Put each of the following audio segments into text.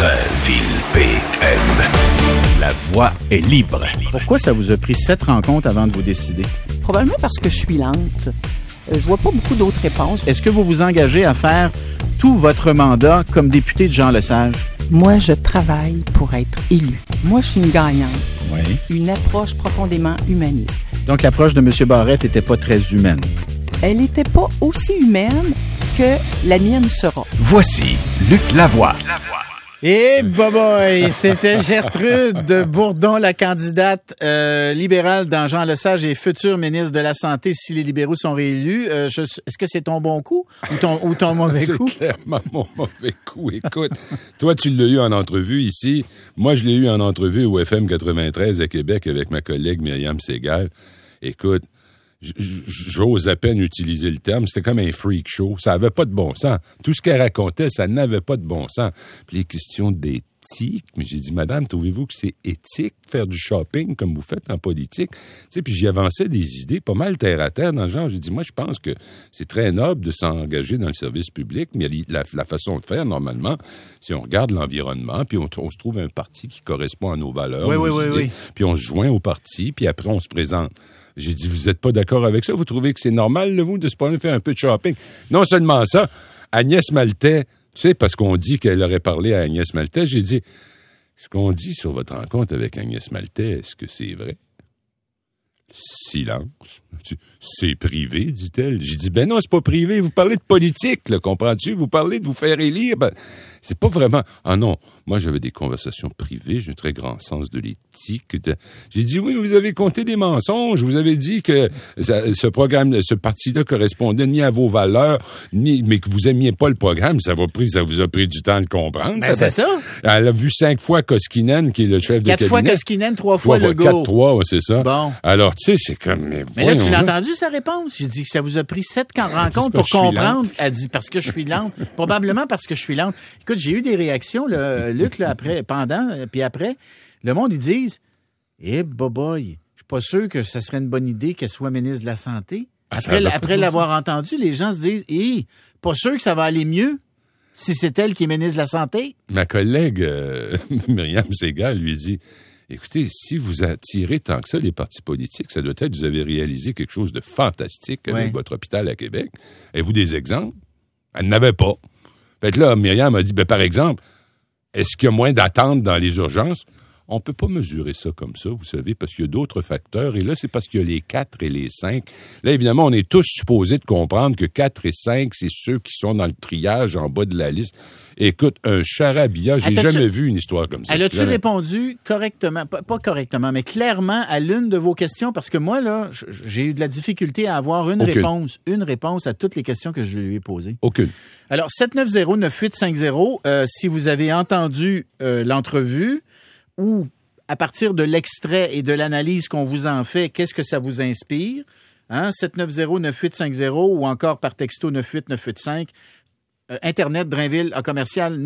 Drainville PM. La voix est libre. Pourquoi ça vous a pris 7 rencontres avant de vous décider? Probablement parce que je suis lente. Je vois pas beaucoup d'autres réponses. Est-ce que vous vous engagez à faire tout votre mandat comme député de Jean Lesage? Moi, je travaille pour être élu. Moi, je suis une gagnante. Oui. Une approche profondément humaniste. Donc, l'approche de M. Barrette n'était pas très humaine. Elle n'était pas aussi humaine que la mienne sera. Voici Luc Lavoie. Et boboy, c'était Gertrude Bourdon, la candidate libérale dans Jean Lesage et future ministre de la Santé si les libéraux sont réélus. Est-ce que c'est ton bon coup ou ton mauvais coup? C'est clairement mon mauvais coup. Écoute, toi, tu l'as eu en entrevue ici. Moi, je l'ai eu en entrevue au FM 93 à Québec avec ma collègue Myriam Segal. Écoute, j'ose à peine utiliser le terme. C'était comme un freak show. Ça avait pas de bon sens. Tout ce qu'elle racontait, ça n'avait pas de bon sens. Puis les questions d'éthique, mais j'ai dit, madame, trouvez-vous que c'est éthique faire du shopping comme vous faites en politique? Tu sais, puis j'y avançais des idées pas mal terre à terre dans le genre. J'ai dit, moi, je pense que c'est très noble de s'engager dans le service public, mais la façon de faire, normalement, si on regarde l'environnement, puis on se trouve un parti qui correspond à nos valeurs, nos idées, puis on se joint au parti, puis après, on se présente. J'ai dit, vous êtes pas d'accord avec ça? Vous trouvez que c'est normal, vous, de se prendre faire un peu de shopping? Non seulement ça, Agnès Maltais, tu sais, parce qu'on dit qu'elle aurait parlé à Agnès Maltais, j'ai dit, ce qu'on dit sur votre rencontre avec Agnès Maltais, est-ce que c'est vrai? Silence. C'est privé, dit-elle. J'ai dit, ben non, c'est pas privé. Vous parlez de politique, là, comprends-tu? Vous parlez de vous faire élire. Ben, c'est pas vraiment... Ah non, moi, j'avais des conversations privées. J'ai un très grand sens de l'éthique. J'ai dit, oui, vous avez compté des mensonges. Vous avez dit que ce parti-là correspondait ni à vos valeurs, mais que vous aimiez pas le programme. Ça vous a pris du temps de comprendre. Ben, c'est ça. Elle a vu 5 fois Koskinen, qui est le chef de cabinet. 4 fois Koskinen, 3 fois Legault. 4-3, ouais, c'est ça. Bon. Alors, tu sais, c'est comme... Mais là, tu l'as entendu, sa réponse? J'ai dit que ça vous a pris 7 rencontres pour comprendre. Elle dit, parce que je suis lente. Probablement parce que je suis lente. Écoute, j'ai eu des réactions, là, Luc, là, après, pendant, puis après. Le monde, ils disent, boboy, je suis pas sûr que ça serait une bonne idée qu'elle soit ministre de la Santé. Après l'avoir entendu, les gens se disent, pas sûr que ça va aller mieux si c'est elle qui est ministre de la Santé. Ma collègue Myriam Segal lui dit, écoutez, si vous attirez tant que ça les partis politiques, ça doit être que vous avez réalisé quelque chose de fantastique avec votre hôpital à Québec. Avez-vous des exemples? Elle n'avait pas. Fait que là, Myriam a dit, par exemple, est-ce qu'il y a moins d'attente dans les urgences? On peut pas mesurer ça comme ça, vous savez, parce qu'il y a d'autres facteurs. Et là, c'est parce qu'il y a les 4 et les 5. Là, évidemment, on est tous supposés de comprendre que 4 et 5, c'est ceux qui sont dans le triage en bas de la liste. Écoute, un charabia, j'ai jamais vu une histoire comme ça. Elle a-tu répondu correctement, pas correctement, mais clairement à l'une de vos questions? Parce que moi, là, j'ai eu de la difficulté à avoir une réponse à toutes les questions que je lui ai posées. Aucune. Alors, 790-9850, si vous avez entendu l'entrevue ou à partir de l'extrait et de l'analyse qu'on vous en fait, qu'est-ce que ça vous inspire? 790-9850 ou encore par texto 98985. Internet Drainville à commercial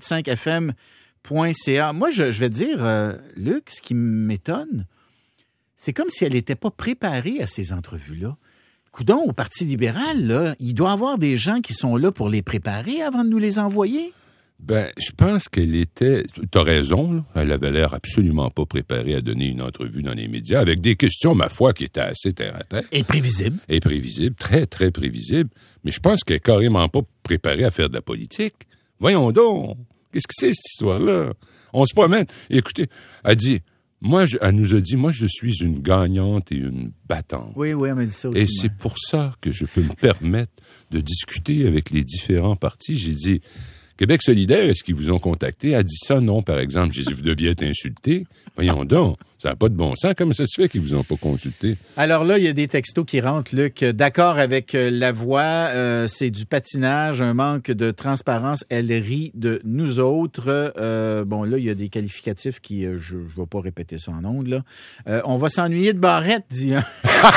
985fm.ca. Moi, je vais te dire, Luc, ce qui m'étonne, c'est comme si elle n'était pas préparée à ces entrevues-là. Coudon, au Parti libéral, là, il doit y avoir des gens qui sont là pour les préparer avant de nous les envoyer. Ben, je pense qu'elle était... T'as raison, là. Elle avait l'air absolument pas préparée à donner une entrevue dans les médias, avec des questions, ma foi, qui étaient assez terre à terre. Et prévisibles. Et prévisibles, très, très prévisibles. Mais je pense qu'elle est carrément pas préparée à faire de la politique. Voyons donc. Qu'est-ce que c'est, cette histoire-là? On se promène. Écoutez, elle dit... elle nous a dit, moi, je suis une gagnante et une battante. Oui, elle m'a dit ça aussi. Et c'est pour ça que je peux me permettre de discuter avec les différents partis. J'ai dit... Québec solidaire, est-ce qu'ils vous ont contacté? Elle a dit ça, non, par exemple. J'ai dit, vous deviez être insulté. Voyons donc, ça n'a pas de bon sens. Comment ça se fait qu'ils vous ont pas consulté? Alors là, il y a des textos qui rentrent, Luc. D'accord avec la voix, c'est du patinage, un manque de transparence. Elle rit de nous autres. Bon, là, il y a des qualificatifs qui, je ne vais pas répéter ça en ondes, là. On va s'ennuyer de Barrette, dit un.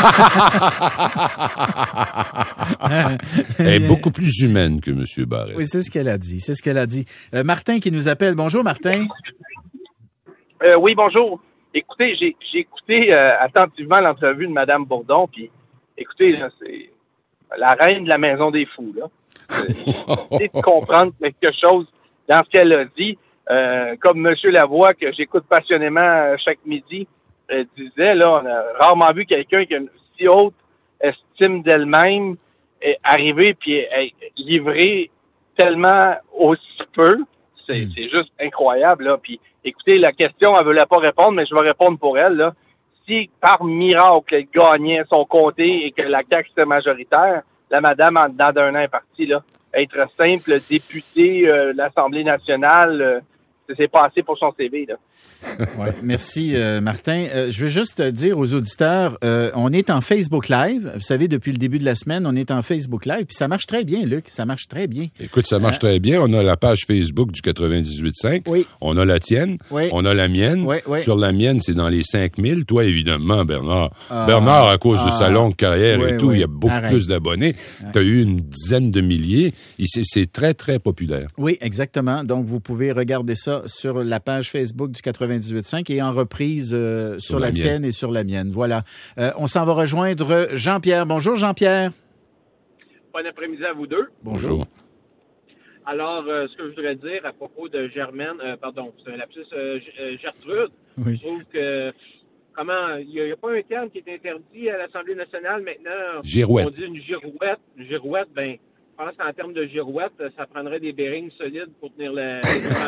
Elle est beaucoup plus humaine que M. Barrette. Oui, c'est ce qu'elle a dit. Martin qui nous appelle. Bonjour, Martin. Oui, bonjour. Écoutez, j'ai écouté attentivement l'entrevue de Mme Bourdon, puis écoutez, là, c'est la reine de la maison des fous, là. J'ai essayé de comprendre quelque chose dans ce qu'elle a dit. comme M. Lavoie, que j'écoute passionnément chaque midi, disait, là, on a rarement vu quelqu'un qui a une si haute estime d'elle-même arriver puis livrer tellement aussi peu. C'est juste incroyable, là. Puis, écoutez, la question, elle ne voulait pas répondre, mais je vais répondre pour elle, là. Si, par miracle, elle gagnait son comté et que la CAQ était majoritaire, la madame, en dedans d'un an, est partie, là. Être simple députée de l'Assemblée nationale, c'est passé pour son CV, là. Ouais, merci, Martin. Je veux juste dire aux auditeurs, on est en Facebook Live. Vous savez, depuis le début de la semaine, on est en Facebook Live. Puis ça marche très bien, Luc. Ça marche très bien. Écoute, ça marche très bien. On a la page Facebook du 98.5. Oui. On a la tienne. Oui. On a la mienne. Oui, oui. Sur la mienne, c'est dans les 5000. Toi, évidemment, Bernard. Bernard, à cause de sa longue carrière et tout, il y a beaucoup plus d'abonnés. Tu as eu une dizaine de milliers. C'est très, très populaire. Oui, exactement. Donc, vous pouvez regarder ça sur la page Facebook du 98.5 et en reprise sur la tienne et sur la mienne. Voilà. On s'en va rejoindre Jean-Pierre. Bonjour, Jean-Pierre. Bon après-midi à vous deux. Bonjour. Alors, ce que je voudrais dire à propos de Germaine, c'est un lapsus, Gertrude, oui. Je trouve que, il n'y a pas un terme qui est interdit à l'Assemblée nationale maintenant. Girouette. On dit une girouette. Une girouette, je pense qu'en termes de girouette, ça prendrait des bearings solides pour tenir la...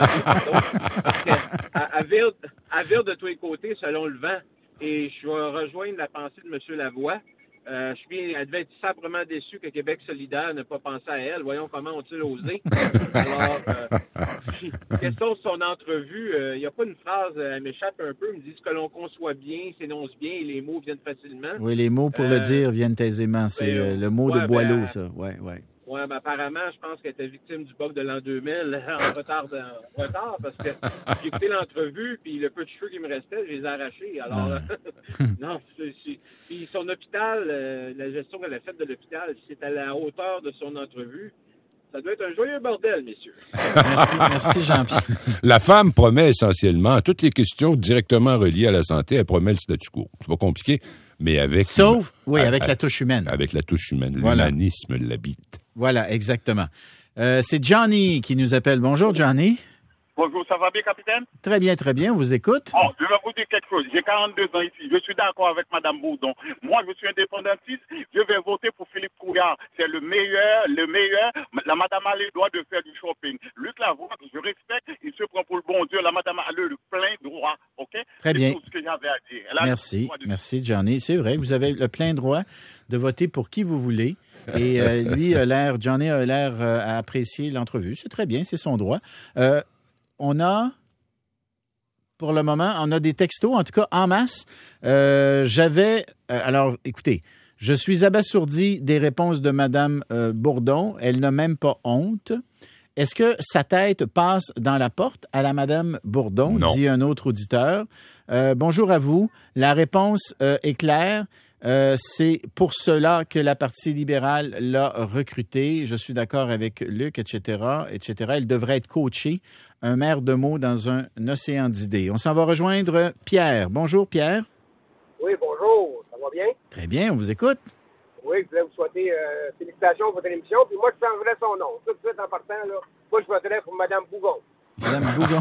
Elle vire de tous les côtés selon le vent. Et je vais rejoindre la pensée de M. Lavoie. Elle devait être simplement déçue que Québec solidaire n'ait pas pensé à elle. Voyons comment ont-ils osé. Alors, question de son entrevue, il n'y a pas une phrase, elle m'échappe un peu, elle me dit ce que l'on conçoit bien, s'énonce bien et les mots viennent facilement. Oui, les mots pour le dire viennent aisément. C'est le mot de Boileau, ça. Oui. Oui, apparemment, je pense qu'elle était victime du bug de l'an 2000 en retard parce que j'ai écouté l'entrevue, puis le peu de cheveux qui me restaient, je les ai arrachés. Alors, non, puis son hôpital, la gestion qu'elle a faite de l'hôpital, si c'est à la hauteur de son entrevue, ça doit être un joyeux bordel, messieurs. Merci Jean-Pierre. La femme promet essentiellement toutes les questions directement reliées à la santé, elle promet le statu quo. C'est pas compliqué, mais avec... Sauf, avec la touche humaine. Avec la touche humaine. Voilà. L'humanisme l'habite. Voilà, exactement. C'est Johnny qui nous appelle. Bonjour, Johnny. Bonjour, ça va bien, capitaine? Très bien, on vous écoute. Oh, je vais vous dire quelque chose. J'ai 42 ans ici. Je suis d'accord avec Mme Bourdon. Moi, je suis indépendantiste. Je vais voter pour Philippe Couillard. C'est le meilleur. La Madame a le droit de faire du shopping. Luc Lavoie, je respecte. Il se prend pour le bon Dieu. La Madame a le plein droit. OK? Très bien. C'est tout ce que j'avais à dire. Merci, Johnny. C'est vrai, vous avez le plein droit de voter pour qui vous voulez. Et Johnny a l'air à apprécier l'entrevue. C'est très bien, c'est son droit. Pour le moment, on a des textos, en tout cas en masse. Alors, écoutez, je suis abasourdi des réponses de Mme Bourdon. Elle n'a même pas honte. Est-ce que sa tête passe dans la porte à la Mme Bourdon, non. Dit un autre auditeur. Bonjour à vous. La réponse est claire. C'est pour cela que la Partie libérale l'a recruté. Je suis d'accord avec Luc, etc. Elle devrait être coachée. Un maire de mots dans un océan d'idées. On s'en va rejoindre Pierre. Bonjour, Pierre. Oui, bonjour. Ça va bien? Très bien, on vous écoute. Oui, je voulais vous souhaiter félicitations pour votre émission. Puis moi, je changerais son nom. Tout de suite en partant, là, moi, je voterais pour Mme Bougon. Mme Bougon.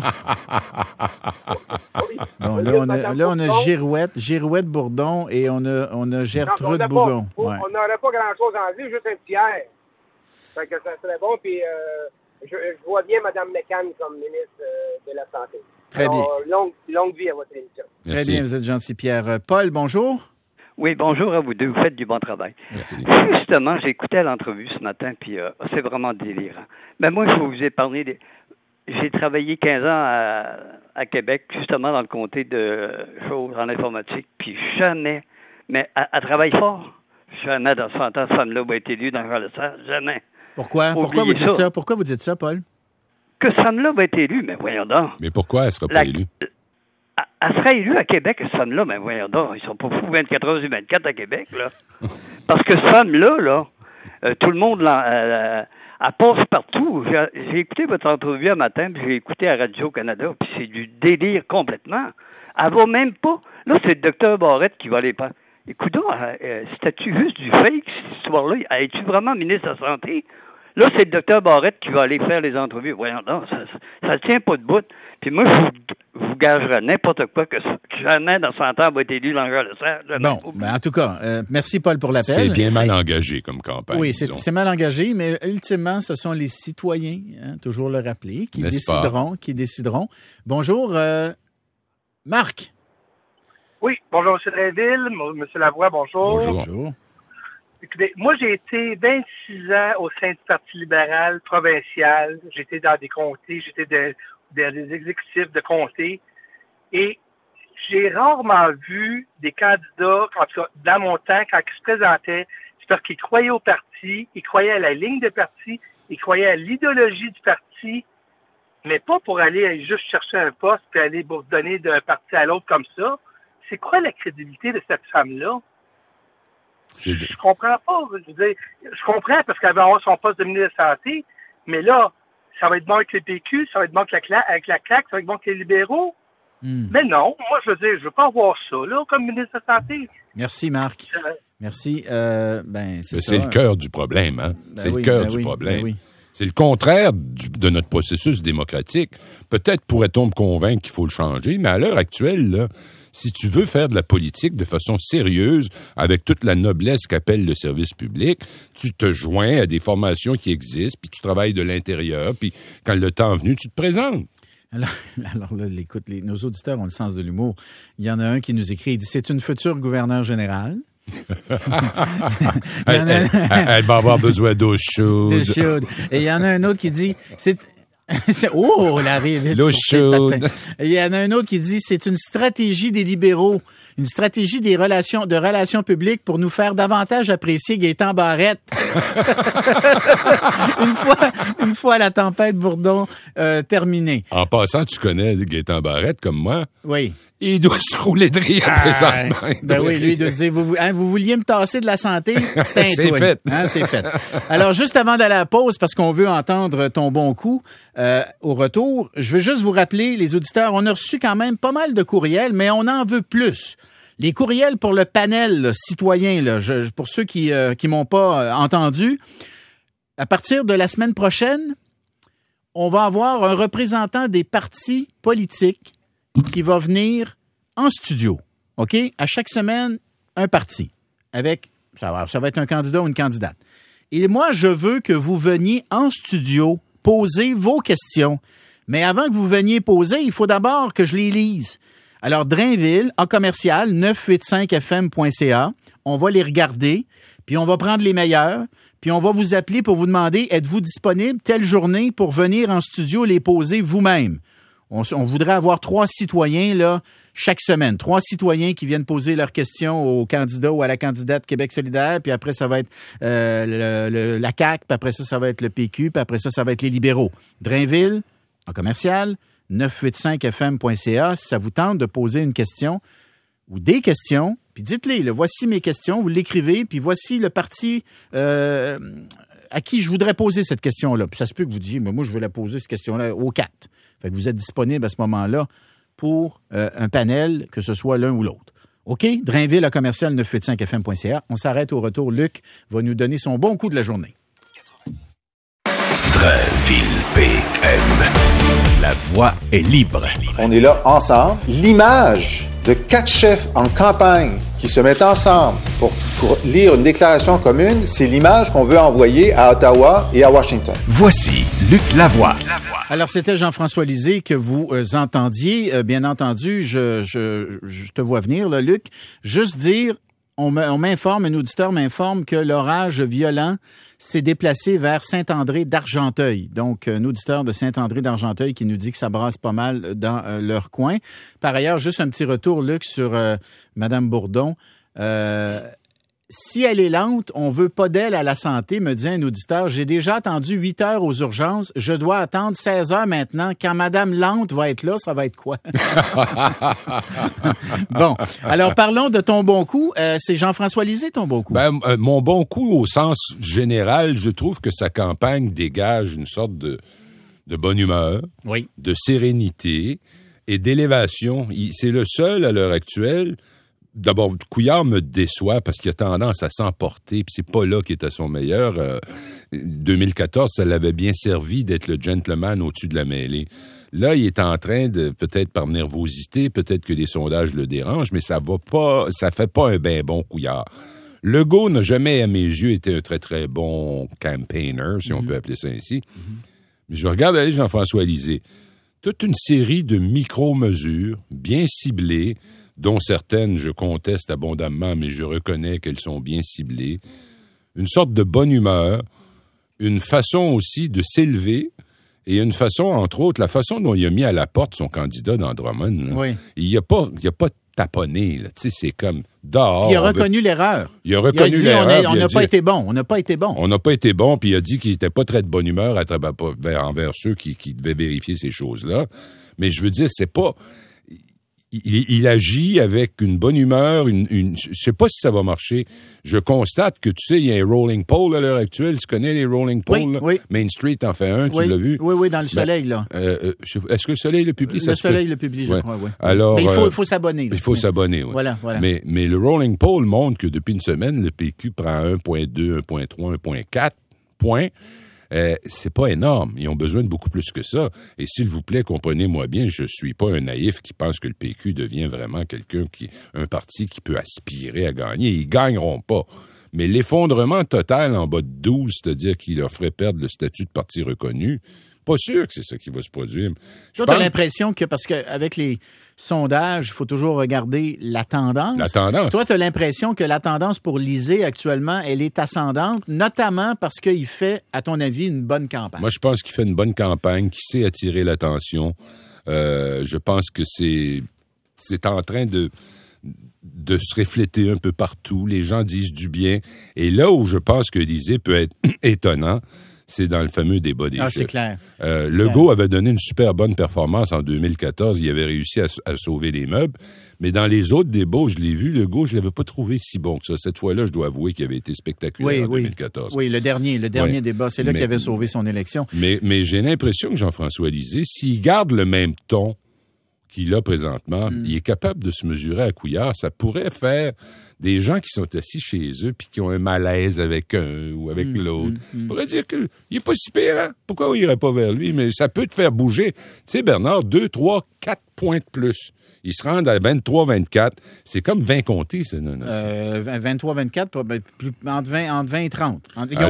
Oui. Bon, là, on a Girouette Bourdon et on a Gertrude Bougon. On n'aurait pas grand-chose en vue, juste un petit air. Fait que ça serait bon. Puis je vois bien Mme McCann comme ministre de la Santé. Très bien. Longue vie à votre émission. Très bien, vous êtes gentil, Pierre. Paul, bonjour. Oui, bonjour à vous deux. Vous faites du bon travail. Merci. Justement, j'ai écouté l'entrevue ce matin, puis c'est vraiment délirant. Mais moi, je vais vous épargner J'ai travaillé 15 ans à Québec, justement dans le comté de choses en informatique, puis jamais, mais à travail fort, jamais dans 100 ans, cette femme-là va être élue dans le Parlement, jamais. Pourquoi vous dites ça? Pourquoi vous dites ça, Paul? Que cette femme-là va être élue, mais voyons donc. Mais pourquoi elle ne sera pas élue? Elle serait élue à Québec, cette femme-là, mais voyons donc, ils sont pas fous 24 heures sur 24 à Québec, là. Parce que cette femme-là, tout le monde, elle passe partout. J'ai écouté votre entrevue un matin, puis j'ai écouté à Radio-Canada, puis c'est du délire complètement. Elle va même pas... Là, c'est le docteur Barrette qui va aller faire. Écoute, c'était-tu juste du fake, cette histoire-là? Es-tu vraiment ministre de la Santé? Là, c'est le docteur Barrette qui va aller faire les entrevues. Voyons donc, ça tient pas de bout. Puis moi, je vous gagerais n'importe quoi que jamais dans 100 ans va être élu dans le Sert. Bon, ben en tout cas, merci Paul pour l'appel. C'est bien mal engagé comme campagne. Oui, c'est mal engagé, mais ultimement, ce sont les citoyens, toujours le rappeler, qui décideront. Bonjour, Marc. Oui, bonjour M. Drainville, M. Lavoie, bonjour. Bonjour. Écoutez, moi, j'ai été 26 ans au sein du Parti libéral provincial. J'étais dans des comtés, j'étais dans des exécutifs de comtés. Et j'ai rarement vu des candidats, en tout cas, dans mon temps, quand ils se présentaient, c'est parce qu'ils croyaient au parti, ils croyaient à la ligne de parti, ils croyaient à l'idéologie du parti, mais pas pour aller juste chercher un poste puis aller bourdonner d'un parti à l'autre comme ça. C'est quoi la crédibilité de cette femme-là? Je comprends pas. Je comprends parce qu'elle va avoir son poste de ministre de la Santé, mais là, ça va être bon avec les PQ, ça va être bon avec la CAQ, ça va être bon avec les libéraux. Mais non, moi, je veux pas avoir ça, là, comme ministre de la Santé. Merci, Marc. Merci. C'est le cœur du problème, hein? C'est le cœur du problème. Oui. C'est le contraire de notre processus démocratique. Peut-être pourrait-on me convaincre qu'il faut le changer, mais à l'heure actuelle, là, si tu veux faire de la politique de façon sérieuse, avec toute la noblesse qu'appelle le service public, tu te joins à des formations qui existent, puis tu travailles de l'intérieur, puis quand le temps est venu, tu te présentes. Alors là, écoute, nos auditeurs ont le sens de l'humour. Il y en a un qui nous écrit, il dit, c'est une future gouverneure générale. Elle va avoir besoin d'eau chaude. Et il y en a un autre qui dit, la rive. L'eau chaude. Il y en a un autre qui dit, c'est une stratégie des libéraux, une stratégie de relations publiques pour nous faire davantage apprécier Gaétan Barrette. une fois la tempête Bourdon terminée. En passant, tu connais Gaétan Barrette comme moi. Oui. Il doit se rouler de rire présentement. Ben oui, lui, il doit se dire, vous vouliez me tasser de la santé? C'est fait. C'est fait. Alors, juste avant d'aller à la pause, parce qu'on veut entendre ton bon coup, au retour, je veux juste vous rappeler, les auditeurs, on a reçu quand même pas mal de courriels, mais on en veut plus. Les courriels pour le panel là, citoyen, là, pour ceux qui m'ont pas entendu, à partir de la semaine prochaine, on va avoir un représentant des partis politiques qui va venir en studio, OK? À chaque semaine, un parti avec, ça va être un candidat ou une candidate. Et moi, je veux que vous veniez en studio poser vos questions. Mais avant que vous veniez poser, il faut d'abord que je les lise. Alors, Drainville, @985fm.ca, on va les regarder, puis on va prendre les meilleurs, puis on va vous appeler pour vous demander, êtes-vous disponible telle journée pour venir en studio les poser vous-même? On voudrait avoir 3 citoyens là chaque semaine. 3 citoyens qui viennent poser leurs questions au candidat ou à la candidate Québec solidaire, puis après, ça va être la CAQ, puis après ça va être le PQ, puis après ça va être les libéraux. Drainville, en commercial, 985fm.ca, si ça vous tente de poser une question ou des questions, puis dites-les, là, voici mes questions, vous l'écrivez, puis voici le parti à qui je voudrais poser cette question-là. Puis ça se peut que vous disiez, mais moi, je veux la poser, cette question-là, aux 4. Fait que vous êtes disponible à ce moment-là pour un panel, que ce soit l'un ou l'autre. OK? Drainville, à commercial 985fm.ca. On s'arrête au retour. Luc va nous donner son bon coup de la journée. Drainville PM. La voix est libre. On est là ensemble. L'image de 4 chefs en campagne qui se mettent ensemble pour lire une déclaration commune, c'est l'image qu'on veut envoyer à Ottawa et à Washington. Voici Luc Lavoie. Alors, c'était Jean-François Lisée que vous entendiez. Bien entendu, je te vois venir, là, Luc. Juste dire, on m'informe, un auditeur m'informe que l'orage violent s'est déplacé vers Saint-André d'Argenteuil. Donc, un auditeur de Saint-André d'Argenteuil qui nous dit que ça brasse pas mal dans leur coin. Par ailleurs, juste un petit retour, Luc, sur Mme Bourdon. Si elle est lente, on veut pas d'elle à la santé, me dit un auditeur. J'ai déjà attendu 8 heures aux urgences. Je dois attendre 16 heures maintenant. Quand Madame Lente va être là, ça va être quoi? Bon. Alors, parlons de ton bon coup. C'est Jean-François Lisée, ton bon coup? Mon bon coup, au sens général, je trouve que sa campagne dégage une sorte de bonne humeur, oui, de sérénité et d'élévation. C'est le seul, à l'heure actuelle. D'abord, Couillard me déçoit parce qu'il a tendance à s'emporter, puis c'est pas là qu'il est à son meilleur. 2014, ça l'avait bien servi d'être le gentleman au-dessus de la mêlée. Là, il est en train de, peut-être par nervosité, peut-être que les sondages le dérangent, mais ça fait pas un ben bon Couillard. Legault n'a jamais, à mes yeux, été un très, très bon campaigner, si on peut appeler ça ainsi. Mais je regarde aller Jean-François Lisée. Toute une série de micro-mesures bien ciblées, dont certaines je conteste abondamment, mais je reconnais qu'elles sont bien ciblées. Une sorte de bonne humeur, une façon aussi de s'élever, et une façon, entre autres, la façon dont il a mis à la porte son candidat dans Drummond. Oui. Il n'y a pas taponné, là. Tu sais, c'est comme dehors. Il a reconnu l'erreur. Il a reconnu l'erreur. On n'a pas été bon. On n'a pas été bon. On n'a pas été bon, puis il a dit qu'il n'était pas très de bonne humeur envers ceux qui devaient vérifier ces choses-là. Mais je veux dire, c'est pas... Il agit avec une bonne humeur, je sais pas si ça va marcher. Je constate que, tu sais, il y a un rolling poll à l'heure actuelle. Tu connais les rolling polls? Là? Oui. Main Street en fait un, tu l'as vu? Oui, dans le Soleil, là. Est-ce que le Soleil le publie? Le Soleil le publie, je crois, oui. Alors, mais il faut s'abonner. Il faut s'abonner, oui. Voilà. Mais le rolling poll montre que depuis une semaine, le PQ prend 1,2, 1,3, 1,4 points. C'est pas énorme. Ils ont besoin de beaucoup plus que ça. Et s'il vous plaît, comprenez-moi bien, je suis pas un naïf qui pense que le PQ devient vraiment un parti qui peut aspirer à gagner. Ils gagneront pas. Mais l'effondrement total en bas de 12, c'est-à-dire qu'il leur ferait perdre le statut de parti reconnu, pas sûr que c'est ça qui va se produire. Toi, tu as l'impression que, parce qu'avec les sondages, il faut toujours regarder la tendance. La tendance. Toi, tu as l'impression que la tendance pour Lisée actuellement, elle est ascendante, notamment parce qu'il fait, à ton avis, une bonne campagne. Moi, je pense qu'il fait une bonne campagne, qu'il sait attirer l'attention. Je pense que c'est en train de se refléter un peu partout. Les gens disent du bien. Et là où je pense que Lisée peut être étonnant, c'est dans le fameux débat des chefs. C'est clair. Legault avait donné une super bonne performance en 2014. Il avait réussi à sauver les meubles. Mais dans les autres débats, je l'ai vu, Legault, je l'avais pas trouvé si bon que ça. Cette fois-là, je dois avouer qu'il avait été spectaculaire en 2014. Oui, le dernier débat, c'est là qu'il avait sauvé son élection. Mais j'ai l'impression que Jean-François Lisée, s'il garde le même ton qu'il a présentement, il est capable de se mesurer à Couillard. Ça pourrait faire des gens qui sont assis chez eux puis qui ont un malaise avec un ou avec l'autre. On pourrait dire qu'il est pas si pire, hein? Pourquoi on irait pas vers lui? Mais ça peut te faire bouger. Tu sais, Bernard, 2, 3, 4 points de plus. Ils se rendent à 23-24. C'est comme 20 comtés, ça. 23-24, entre 20 et 30.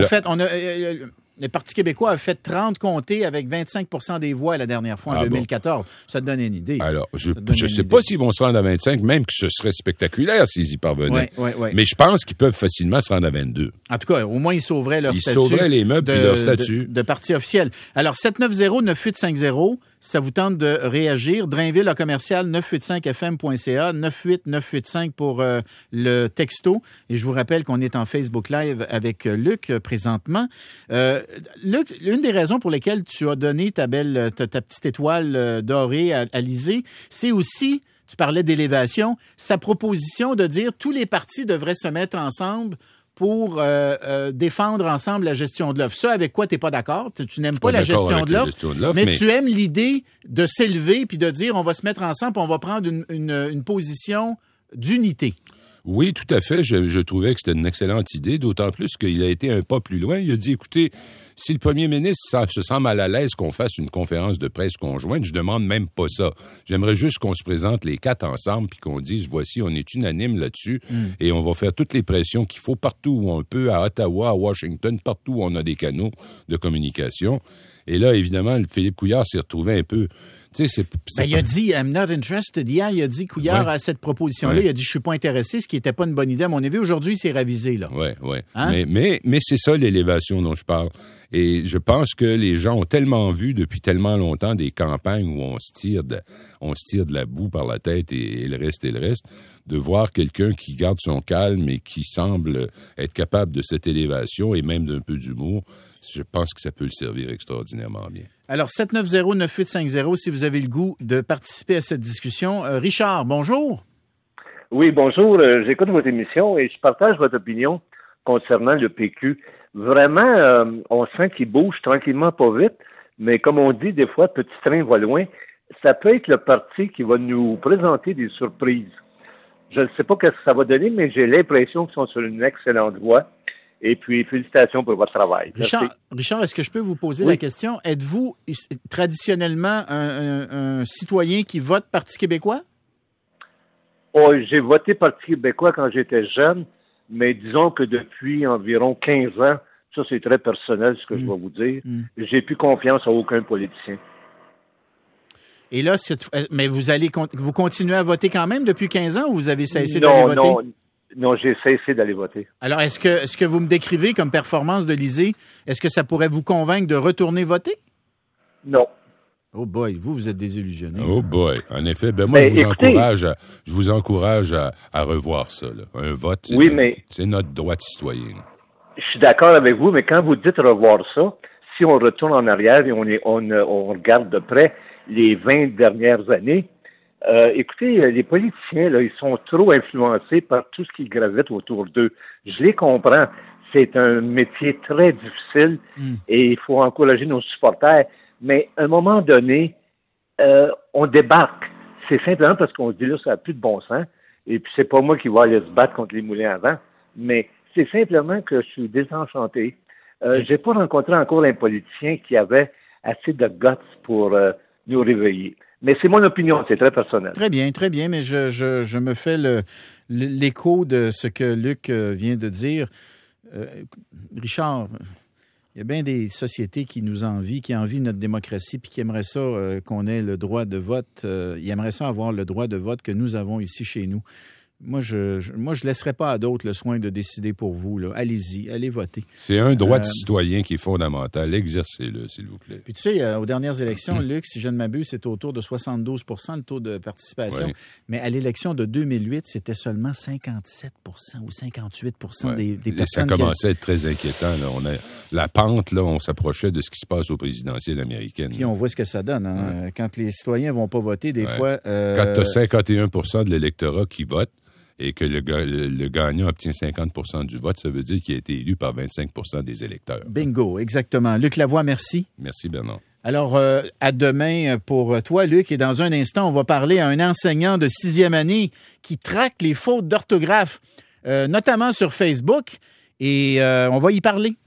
Le Parti québécois a fait 30 comtés avec 25 des voix la dernière fois en 2014. Bon. Ça te donne une idée. Alors, je ne sais pas s'ils vont se rendre à 25, même que ce serait spectaculaire s'ils y parvenaient. Oui. Mais je pense qu'ils peuvent facilement se rendre à 22. En tout cas, au moins, ils sauveraient leur statut. Ils sauveraient les meubles et leur statut. De parti officiel. Alors, 790-9850, ça vous tente de réagir. Drainville à commercial 985fm.ca, 98985 pour le texto. Et je vous rappelle qu'on est en Facebook Live avec Luc présentement. Luc, une des raisons pour lesquelles tu as donné ta petite étoile dorée à Lisée, c'est aussi, tu parlais d'élévation, sa proposition de dire tous les partis devraient se mettre ensemble pour défendre ensemble la gestion de l'offre. Ça, avec quoi tu n'es pas d'accord? Tu n'aimes pas la gestion de l'offre, mais tu aimes l'idée de s'élever puis de dire on va se mettre ensemble puis on va prendre une position d'unité. Oui, tout à fait. Je trouvais que c'était une excellente idée, d'autant plus qu'il a été un pas plus loin. Il a dit, écoutez, si le premier ministre se sent mal à l'aise qu'on fasse une conférence de presse conjointe, je demande même pas ça. J'aimerais juste qu'on se présente les 4 ensemble puis qu'on dise, voici, on est unanime là-dessus et on va faire toutes les pressions qu'il faut partout où on peut, à Ottawa, à Washington, partout où on a des canaux de communication. Et là, évidemment, Philippe Couillard s'est retrouvé un peu... il a dit « I'm not interested ». Hier, il a dit Couillard à cette proposition-là. Il a dit « Je suis pas intéressé », ce qui n'était pas une bonne idée à mon avis. Aujourd'hui, c'est ravisé, là. Oui. Hein? Mais c'est ça l'élévation dont je parle. Et je pense que les gens ont tellement vu depuis tellement longtemps des campagnes où on se tire de la boue par la tête et le reste, de voir quelqu'un qui garde son calme et qui semble être capable de cette élévation et même d'un peu d'humour, je pense que ça peut le servir extraordinairement bien. Alors, 790-9850, si vous avez le goût de participer à cette discussion. Richard, bonjour. Oui, bonjour. J'écoute votre émission et je partage votre opinion concernant le PQ. Vraiment, on sent qu'il bouge tranquillement, pas vite, mais comme on dit, des fois, petit train va loin. Ça peut être le parti qui va nous présenter des surprises. Je ne sais pas ce que ça va donner, mais j'ai l'impression qu'ils sont sur une excellente voie. Et puis, félicitations pour votre travail. Richard, est-ce que je peux vous poser la question? Êtes-vous traditionnellement un citoyen qui vote Parti québécois? Oh, j'ai voté Parti québécois quand j'étais jeune, mais disons que depuis environ 15 ans, ça c'est très personnel ce que je vais vous dire, j'ai plus confiance à aucun politicien. Et là, mais vous continuez à voter quand même depuis 15 ans ou vous avez cessé d'aller voter? Non, j'ai cessé d'aller voter. Alors, est-ce que vous me décrivez comme performance de l'Élysée, est-ce que ça pourrait vous convaincre de retourner voter? Non. Oh boy, vous êtes désillusionné. Oh boy, en effet. Moi, je vous encourage à revoir ça. Là. Un vote, c'est notre droit de citoyen. Je suis d'accord avec vous, mais quand vous dites revoir ça, si on retourne en arrière et on regarde de près les 20 dernières années, écoutez, les politiciens, là, ils sont trop influencés par tout ce qui gravite autour d'eux. Je les comprends. C'est un métier très difficile et il faut encourager nos supporters. Mais à un moment donné, on débarque. C'est simplement parce qu'on se dit là, ça n'a plus de bon sens. Et puis, c'est pas moi qui vais aller se battre contre les moulins à vent. Mais c'est simplement que je suis désenchanté. J'ai pas rencontré encore un politicien qui avait assez de guts pour nous réveiller. Mais c'est mon opinion, c'est très personnel. Très bien, mais je me fais l'écho de ce que Luc vient de dire. Richard, il y a bien des sociétés qui nous envient, qui envient notre démocratie, puis qui aimeraient ça qu'on ait le droit de vote. Ils aimeraient ça avoir le droit de vote que nous avons ici chez nous. Moi, je laisserai pas à d'autres le soin de décider pour vous. Là. Allez-y, allez voter. C'est un droit de citoyen qui est fondamental. Exercez-le, s'il vous plaît. Puis tu sais, aux dernières élections, Luc, si je ne m'abuse, c'était autour de 72 % le taux de participation. Oui. Mais à l'élection de 2008, c'était seulement 57 ou 58 % des personnes. Ça commençait à être très inquiétant. Là. La pente, là, on s'approchait de ce qui se passe aux présidentielles américaines. Puis on voit ce que ça donne. Hein? Ouais. Quand les citoyens vont pas voter, des fois... Quand tu as 51 % de l'électorat qui vote, et que le gagnant obtient 50 % du vote, ça veut dire qu'il a été élu par 25 % des électeurs. Bingo, exactement. Luc Lavoie, merci. Merci, Bernard. Alors, à demain pour toi, Luc. Et dans un instant, on va parler à un enseignant de 6e année qui traque les fautes d'orthographe, notamment sur Facebook. Et on va y parler.